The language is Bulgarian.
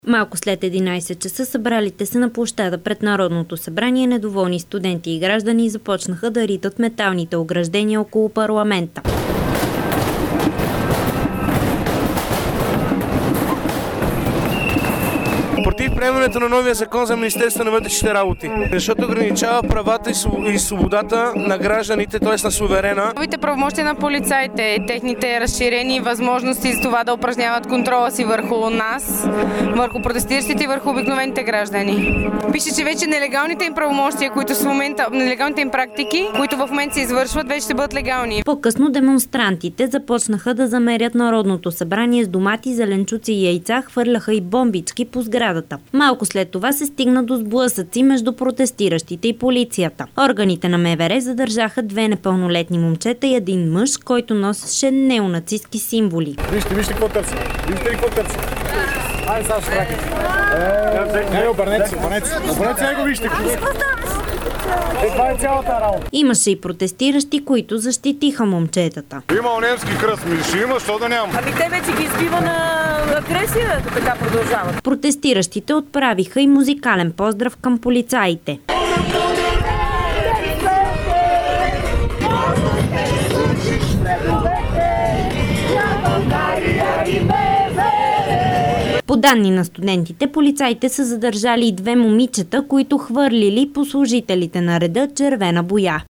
Малко след 11 часа събралите се на площада пред Народното събрание недоволни студенти и граждани започнаха да ритат металните ограждения около парламента. Против приемането на новия закон за Министерството на вътрешните работи, защото ограничава правата и свободата на гражданите, т.е. на суверена. Новите правомощия на полицаите, техните разширени възможности за това да упражняват контрола си върху нас, върху протестиращите и върху обикновените граждани. Пише, че вече нелегалните им правомощия, които в момента, нелегалните им практики, които в момента се извършват, вече ще бъдат легални. По-късно демонстрантите започнаха да замерят Народното събрание с домати, зеленчуци и яйца, хвърляха и бомбички по сградата. Малко след това се стигна до сблъсъци между протестиращите и полицията. Органите на МВР задържаха 2 непълнолетни момчета и един мъж, който носеше неонацистки символи. Вижте какво търси. Вижте ли какво търси? Ай, сега ще траките. Обърнете го вижте. Това е цялата работа. Имаше и протестиращи, които защитиха момчетата. Има немски кръст, ще има, що да няма. Ами те вече ги избива на агресия, така продължават. Протестиращите отправиха и музикален поздрав към полицаите. По данни на студентите, полицаите са задържали и 2 момичета, които хвърлили по служителите на реда червена боя.